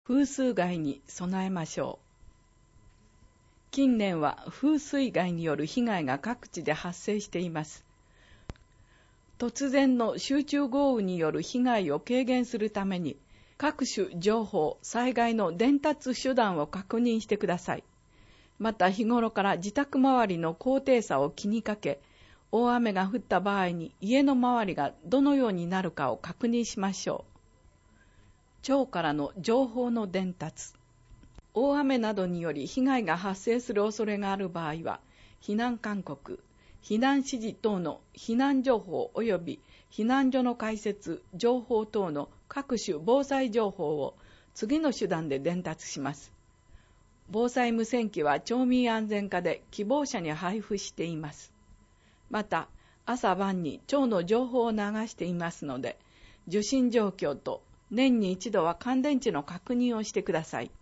風水害に備えましょう。近年は風水害による被害が各地で発生しています。突然の集中豪雨による被害を軽減するために、各種情報、災害の伝達手段を確認してください。また日頃から自宅周りの高低差を気にかけ、大雨が降った場合に家の周りがどのようになるかを確認しましょう。町からの情報の伝達。大雨などにより被害が発生する恐れがある場合は、避難勧告、避難指示等の避難情報及び避難所の開設、情報等の各種防災情報を次の手段で伝達します。防災無線機は町民安全課で希望者に配布しています。また、朝晩に町の情報を流していますので、受信状況と年に一度は乾電池の確認をしてください。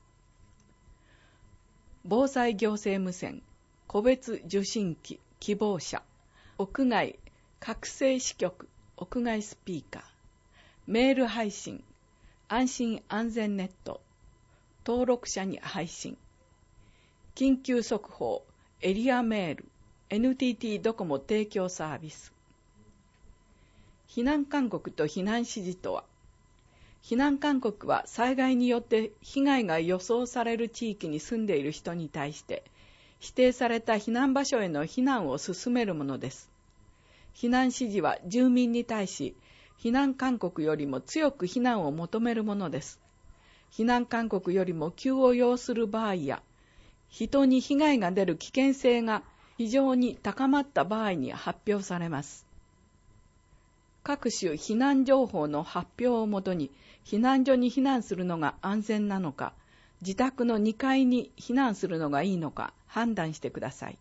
防災行政無線、個別受信機、希望者、屋外、覚醒支局、屋外スピーカー、メール配信、安心安全ネット、登録者に配信、緊急速報、エリアメール、NTT ドコモ提供サービス。避難勧告と避難指示とは、避難勧告は災害によって被害が予想される地域に住んでいる人に対して、指定された避難場所への避難を進めるものです。避難指示は住民に対し、避難勧告よりも強く避難を求めるものです。避難勧告よりも急を要する場合や、人に被害が出る危険性が非常に高まった場合に発表されます。各種避難情報の発表をもとに避難所に避難するのが安全なのか、自宅の2階に避難するのがいいのか判断してください。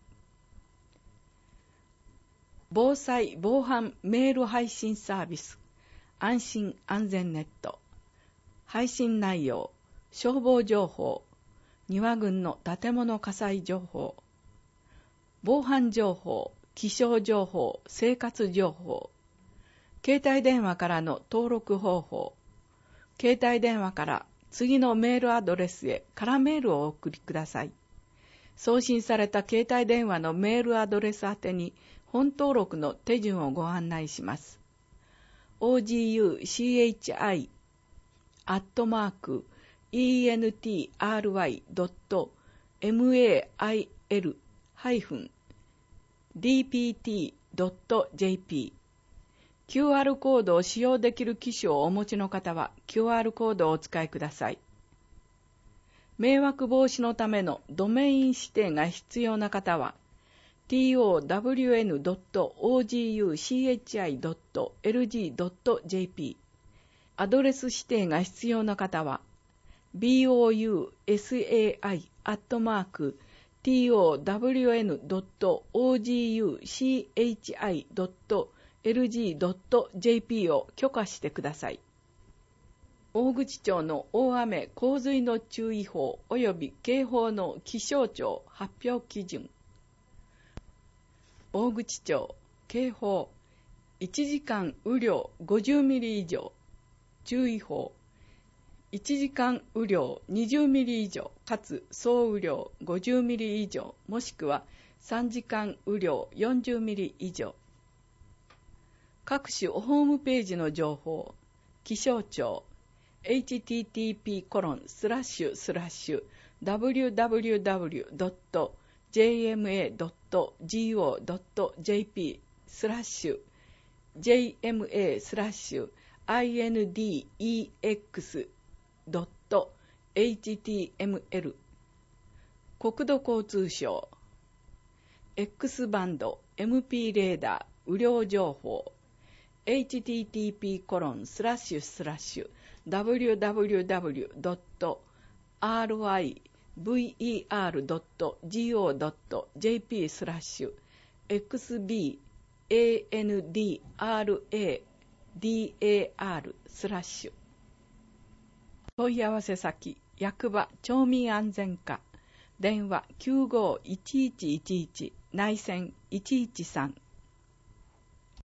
防災・防犯メール配信サービス、安心安全ネット。配信内容、消防情報、庭群の建物火災情報、防犯情報、気象情報、生活情報、携帯電話からの登録方法、携帯電話から次のメールアドレスへ空メールをお送りください。送信された携帯電話のメールアドレス宛てに本登録の手順をご案内します。oguchi@entry-dpt.jp QR コードを使用できる機種をお持ちの方は QR コードをお使いください。迷惑防止のためのドメイン指定が必要な方は town.oguchi.lg.jp アドレス指定が必要な方は bousai@town.oguchi.lg.jp を許可してください。大口町の大雨・洪水の注意報及び警報の気象庁発表基準。大口町警報1時間雨量50ミリ以上、注意報1時間雨量20ミリ以上かつ総雨量50ミリ以上もしくは3時間雨量40ミリ以上。各種ホームページの情報、気象庁http://www.jma.go.jp/jmex.html 国土交通省 X バンド MP レーダー雨量情報www.river.gov.jp/xbandradar/ 問い合わせ先役場町民安全課電話95-1111内線113